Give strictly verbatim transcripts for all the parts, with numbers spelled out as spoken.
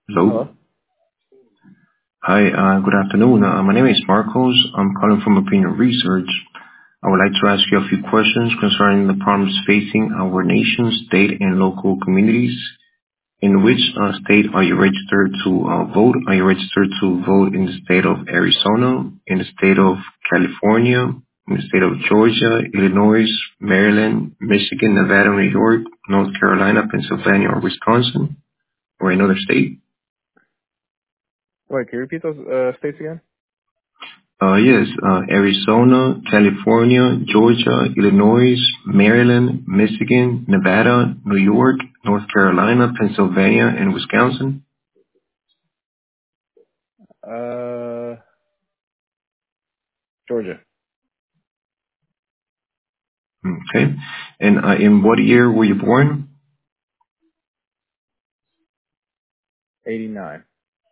Hello. Hello. Hi, uh, good afternoon. Uh, My name is Marcos. I'm calling from Opinion Research. I would like to ask you a few questions concerning the problems facing our nation, state, and local communities. In which uh, state are you registered to uh, vote? Are you registered to vote in the state of Arizona, in the state of California, in the state of Georgia, Illinois, Maryland, Michigan, Nevada, New York, North Carolina, Pennsylvania, or Wisconsin, or another state? Wait, can you repeat those uh, states again? Uh, yes, uh, Arizona, California, Georgia, Illinois, Maryland, Michigan, Nevada, New York, North Carolina, Pennsylvania, and Wisconsin. Uh, Georgia. Okay. And uh, in what year were you born? eighty-nine.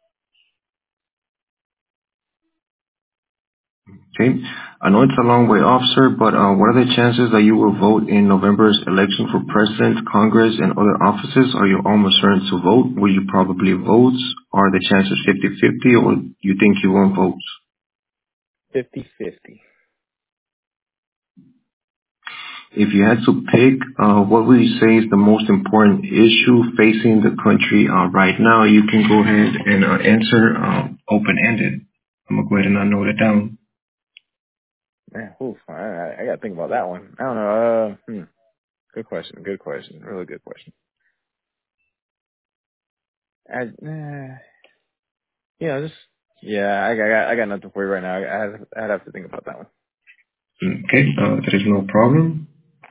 Okay. I know it's a long way off, sir, but uh, what are the chances that you will vote in November's election for president, Congress, and other offices? Are you almost certain to vote? Will you probably vote? Are the chances fifty-fifty, or you think you won't vote? fifty-fifty. If you had to pick, uh, what would you say is the most important issue facing the country uh, right now? You can go ahead and uh, answer um, open-ended. I'm gonna go ahead and uh, note it down. Man, oof, I, I, I gotta think about that one. I don't know. Uh, hmm. Good question. Good question. Really good question. I, uh, you know, just yeah. I, I got I got nothing for you right now. I, I have, I'd have to think about that one. Okay, uh, there is no problem.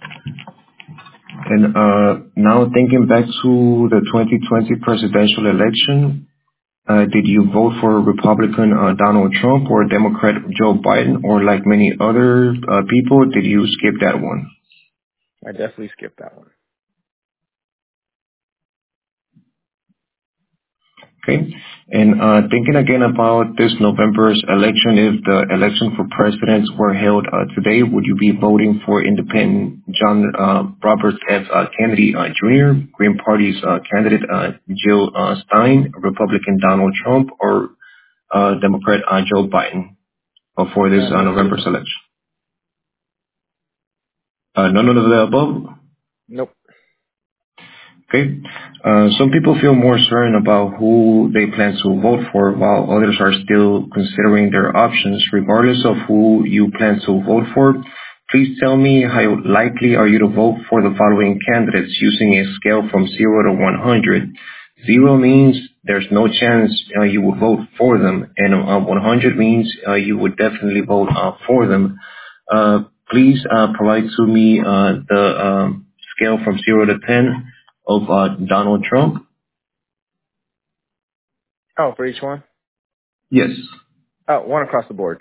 And uh, now thinking back to the twenty twenty presidential election, uh, did you vote for Republican uh, Donald Trump or Democrat Joe Biden, or like many other uh, people, did you skip that one? I definitely skipped that one. Okay. And uh, thinking again about this November's election, if the election for president were held uh, today, would you be voting for independent John uh, Robert F. Uh, Kennedy uh, Junior, Green Party's uh, candidate uh, Jill uh, Stein, Republican Donald Trump, or uh, Democrat uh, Joe Biden uh, for this Uh, uh, neither. November's election? Uh, none of the above? Nope. Okay. Uh, some people feel more certain about who they plan to vote for, while others are still considering their options. Regardless of who you plan to vote for, please tell me how likely are you to vote for the following candidates using a scale from zero to one hundred. Zero means there's no chance uh, you would vote for them, and uh, one hundred means uh, you would definitely vote uh, for them. Uh, please uh, provide to me uh, the um, scale from zero to ten of uh, Donald Trump. Oh, for each one. Yes. Oh, one across the board.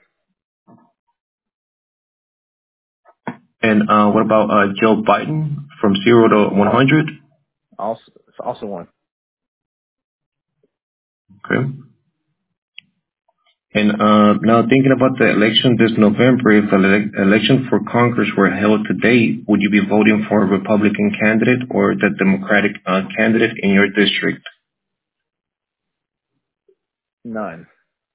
And uh, what about uh, Joe Biden from zero to one hundred? Also, also one. Okay. And uh, now thinking about the election this November, if the ele- election for Congress were held today, would you be voting for a Republican candidate or the Democratic uh, candidate in your district? None.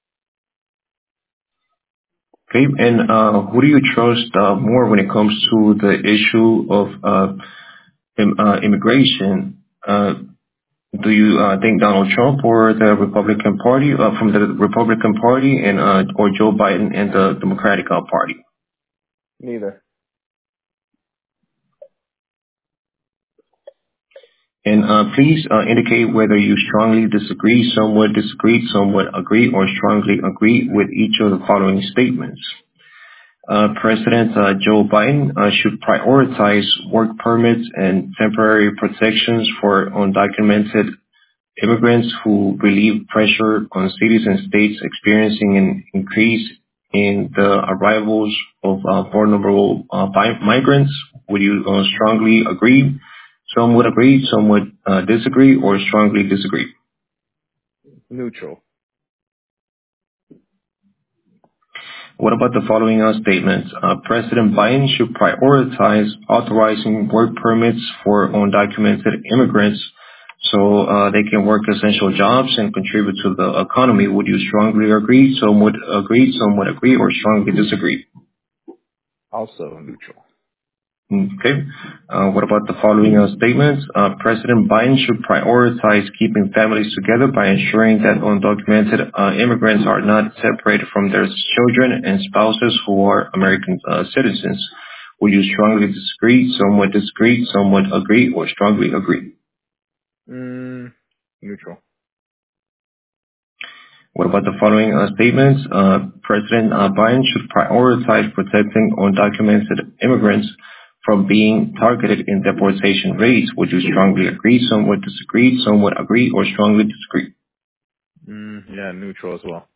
Okay. And uh, who do you trust uh, more when it comes to the issue of uh, im- uh, immigration? Uh, Do you uh, think Donald Trump or the Republican Party, uh, from the Republican Party, and uh, or Joe Biden and the Democratic uh, Party? Neither. And uh, please uh, indicate whether you strongly disagree, somewhat disagree, somewhat agree, or strongly agree with each of the following statements. Uh, President uh, Joe Biden uh, should prioritize work permits and temporary protections for undocumented immigrants who relieve pressure on cities and states experiencing an increase in the arrivals of uh, vulnerable uh, bi- migrants. Would you uh, strongly agree? Some would agree, some would uh, disagree, or strongly disagree. Neutral. What about the following uh, statements? Uh, President Biden should prioritize authorizing work permits for undocumented immigrants so uh, they can work essential jobs and contribute to the economy. Would you strongly agree, some would agree, some would agree, or strongly disagree? Also neutral. Okay. Uh, what about the following uh, statements? Uh, President Biden should prioritize keeping families together by ensuring that undocumented uh, immigrants are not separated from their children and spouses who are American uh, citizens. Will you strongly disagree, somewhat disagree, somewhat agree, or strongly agree? Mm, neutral. What about the following uh, statements? Uh, President uh, Biden should prioritize protecting undocumented immigrants from being targeted in deportation raids. Would you strongly agree, somewhat disagree, somewhat agree, or strongly disagree? Mm, yeah, neutral as well.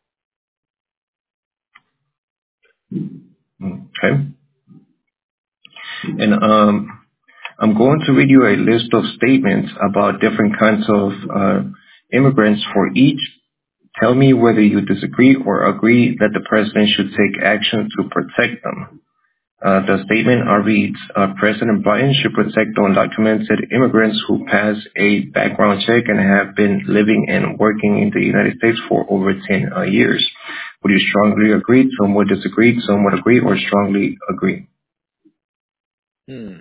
Okay. And um, I'm going to read you a list of statements about different kinds of uh, immigrants for each. Tell me whether you disagree or agree that the president should take action to protect them. Uh, the statement uh, reads, uh, President Biden should protect undocumented immigrants who pass a background check and have been living and working in the United States for over ten uh, years. Would you strongly agree, some would disagree, some would agree, or strongly agree? Hmm.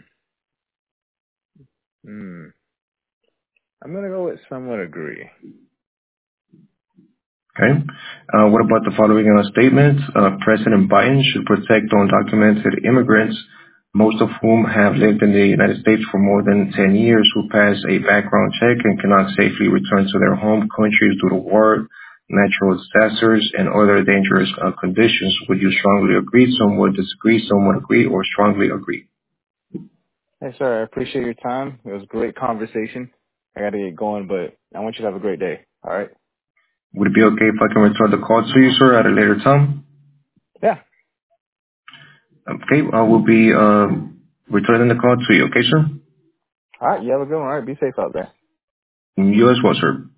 Hmm. I'm gonna go with somewhat agree. Okay. Uh, what about the following uh, statements? Uh, President Biden should protect undocumented immigrants, most of whom have lived in the United States for more than ten years, who pass a background check and cannot safely return to their home countries due to war, natural disasters, and other dangerous uh, conditions. Would you strongly agree, some would disagree, some would agree, or strongly agree? Hey, sir, I appreciate your time. It was a great conversation. I gotta get going, but I want you to have a great day. All right? Would it be okay if I can return the call to you, sir, at a later time? Yeah. Okay, I will be uh, returning the call to you. Okay, sir? All right. You have a good one. All right. Be safe out there. You as well, sir.